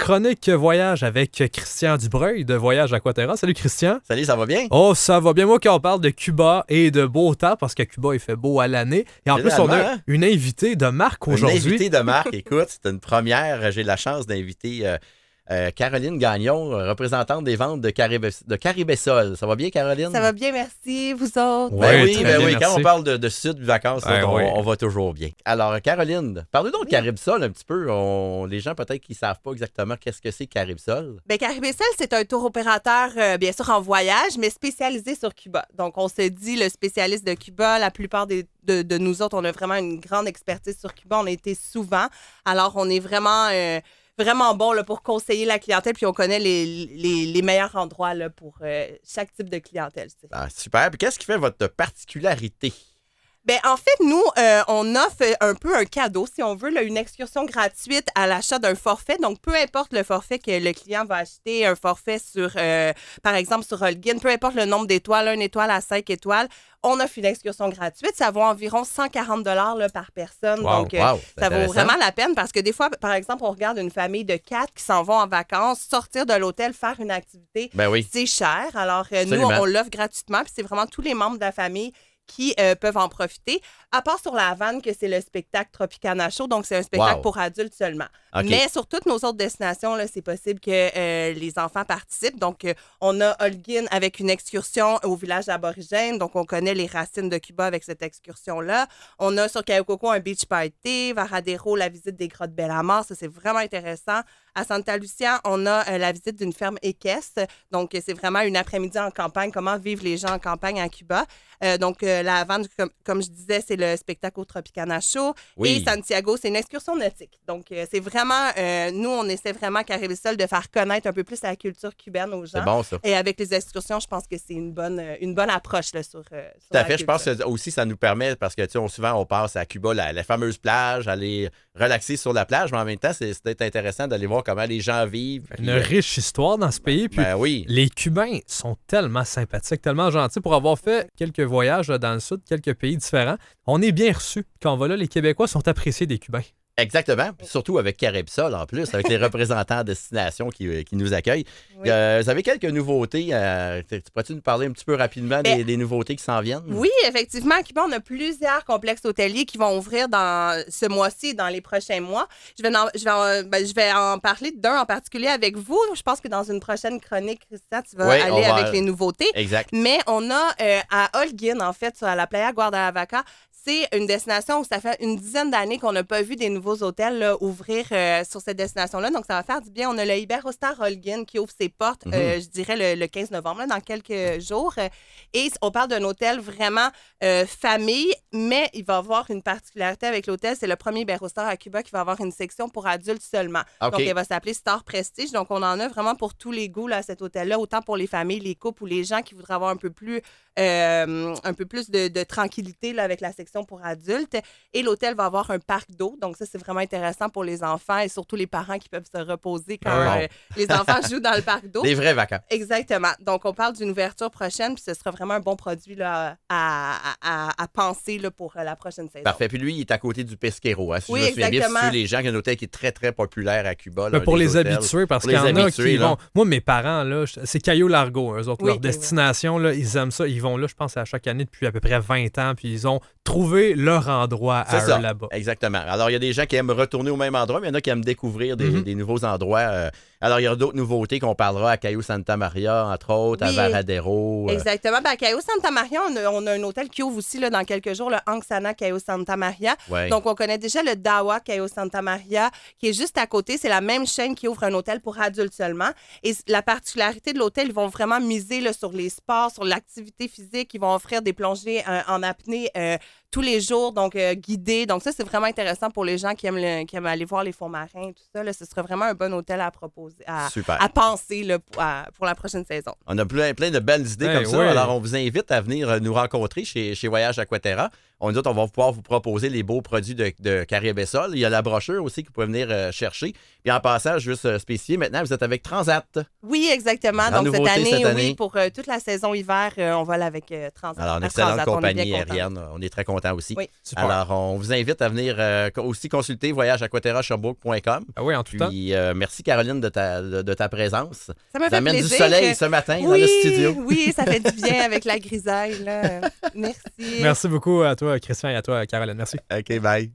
chronique voyage avec Christian Dubreuil de Voyage Aquaterra. Salut Christian. Salut, ça va bien? Oh, ça va bien. Moi, quand on parle de Cuba et de beau temps, parce qu'à Cuba, il fait beau à l'année. Et en plus, on a une invitée de marque aujourd'hui. Une invitée de marque. Écoute, c'est une première. J'ai la chance d'inviter Caroline Gagnon, représentante des ventes de Caribésol. Ça va bien, Caroline? Ça va bien, merci. Vous autres? Oui. Quand on parle de sud vacances, on va toujours bien. Alors, Caroline, parle-nous donc de Caribésol un petit peu. Les gens, peut-être, qui ne savent pas exactement qu'est-ce que c'est Caribésol. Bien, Caribésol, c'est un tour opérateur, bien sûr, en voyage, mais spécialisé sur Cuba. Donc, on se dit le spécialiste de Cuba. La plupart de nous autres, on a vraiment une grande expertise sur Cuba. On a été souvent. Alors, on est vraiment bon là, pour conseiller la clientèle, puis on connaît les meilleurs endroits là, pour chaque type de clientèle. Ah, super. Puis qu'est-ce qui fait votre particularité? Bien, en fait, nous, on offre un peu un cadeau, si on veut, là, une excursion gratuite à l'achat d'un forfait. Donc, peu importe le forfait que le client va acheter, un forfait sur, par exemple, sur Holguin, peu importe le nombre d'étoiles, 1 étoile à 5 étoiles, on offre une excursion gratuite. Ça vaut environ 140 $ par personne. Wow, donc, ça vaut vraiment la peine parce que des fois, par exemple, on regarde une famille de 4 qui s'en vont en vacances, sortir de l'hôtel, faire une activité, c'est cher. Alors, nous, on l'offre gratuitement, puis c'est vraiment tous les membres de la famille qui peuvent en profiter, à part sur la Havane, que c'est le spectacle Tropicana Show, donc c'est un spectacle pour adultes seulement. Okay. Mais sur toutes nos autres destinations, là, c'est possible que les enfants participent. Donc, on a Holguin avec une excursion au village aborigène, donc on connaît les racines de Cuba avec cette excursion-là. On a sur Cayo Coco un beach party, Varadero, la visite des grottes Bellamar, ça c'est vraiment intéressant. À Santa Lucia, on a la visite d'une ferme équestre. Donc, c'est vraiment une après-midi en campagne, comment vivent les gens en campagne à Cuba. Donc, la Havane, comme je disais, c'est le spectacle au Tropicana Show. Oui. Et Santiago, c'est une excursion nautique. Donc, c'est vraiment, nous, on essaie vraiment, Caribésol, de faire connaître un peu plus la culture cubaine aux gens. C'est bon, ça. Et avec les excursions, je pense que c'est une bonne approche là, sur Tout à fait. Je pense que aussi, ça nous permet, parce que souvent, on passe à Cuba, la fameuse plage, aller relaxer sur la plage, mais en même temps, c'est peut-être intéressant d'aller voir comment les gens vivent. Une riche histoire dans ce pays. Puis les Cubains sont tellement sympathiques, tellement gentils. Pour avoir fait quelques voyages là, dans le sud, quelques pays différents, on est bien reçus. Quand on va là, les Québécois sont appréciés des Cubains. Exactement. Surtout avec Caribésol, en plus, avec les représentants de destination qui nous accueillent. Oui. Vous avez quelques nouveautés. Pourrais-tu nous parler un petit peu rapidement des nouveautés qui s'en viennent? Oui, effectivement. À Cuba, on a plusieurs complexes hôteliers qui vont ouvrir dans ce mois-ci et dans les prochains mois. Je vais en parler d'un en particulier avec vous. Je pense que dans une prochaine chronique, Christian, tu vas aller avec les nouveautés. Exact. Mais on a à Holguin, en fait, à la Playa Guadalavaca, c'est une destination où ça fait une dizaine d'années qu'on n'a pas vu des nouveaux hôtels là, ouvrir sur cette destination-là. Donc, ça va faire du bien. On a le Iberostar Holguin qui ouvre ses portes, je dirais, le 15 novembre, là, dans quelques jours. Et on parle d'un hôtel vraiment famille, mais il va avoir une particularité avec l'hôtel. C'est le premier Iberostar à Cuba qui va avoir une section pour adultes seulement. Okay. Donc, elle va s'appeler Star Prestige. Donc, on en a vraiment pour tous les goûts là, à cet hôtel-là, autant pour les familles, les couples ou les gens qui voudraient avoir un peu plus de tranquillité là, avec la section pour adultes. Et l'hôtel va avoir un parc d'eau. Donc, ça, c'est vraiment intéressant pour les enfants et surtout les parents qui peuvent se reposer quand les enfants jouent dans le parc d'eau. Des vrais vacances. Exactement. Donc, on parle d'une ouverture prochaine, puis ce sera vraiment un bon produit là, à penser là, pour la prochaine saison. Parfait. Puis lui, il est à côté du Pesquero. Hein, si je me souviens bien, c'est les gens qui ont un hôtel qui est très, très populaire à Cuba. Là, pour les habitués, parce qu'il y en a qui vont... Moi, mes parents, là, c'est Cayo Largo, eux autres. Leur destination, là, ils aiment ça. Ils vont là, je pense, à chaque année depuis à peu près 20 ans, puis ils ont trouvé leur endroit à eux là-bas. Exactement. Alors, il y a des gens qui aiment retourner au même endroit, mais il y en a qui aiment découvrir des nouveaux endroits. Alors, il y a d'autres nouveautés qu'on parlera à Cayo Santa Maria, entre autres, à Varadero. Exactement. À Cayo Santa Maria, on a un hôtel qui ouvre aussi là, dans quelques jours, le Angsana Cayo Santa Maria. Ouais. Donc, on connaît déjà le Dawa Cayo Santa Maria, qui est juste à côté. C'est la même chaîne qui ouvre un hôtel pour adultes seulement. Et la particularité de l'hôtel, ils vont vraiment miser là, sur les sports, sur l'activité physique. Ils vont offrir des plongées en apnée tous les jours, donc guidés. Donc ça, c'est vraiment intéressant pour les gens qui aiment aller voir les fonds marins, tout ça. Là, ce serait vraiment un bon hôtel à proposer, à penser là, pour la prochaine saison. On a plein de belles idées comme ça. Alors, on vous invite à venir nous rencontrer chez Voyage Aquaterra. nous autres, on va pouvoir vous proposer les beaux produits de Carré-Bessol. Il y a la brochure aussi que vous pouvez venir chercher. Puis en passant, juste spécifier, maintenant, vous êtes avec Transat. Oui, exactement. Donc cette année, oui, pour toute la saison hiver, on va aller avec Transat. Alors, une excellente compagnie aérienne. On est très contents aussi. Oui. Alors, on vous invite à venir aussi consulter voyageaquaterrasherbrooke.com. Ah oui, en tout temps. Puis, merci Caroline de ta présence. Ça me fait plaisir. Du soleil ce matin dans le studio. Oui, ça fait du bien avec la grisaille. Là. Merci. Merci beaucoup à toi, Christian, et à toi, Caroline. Merci. OK, bye.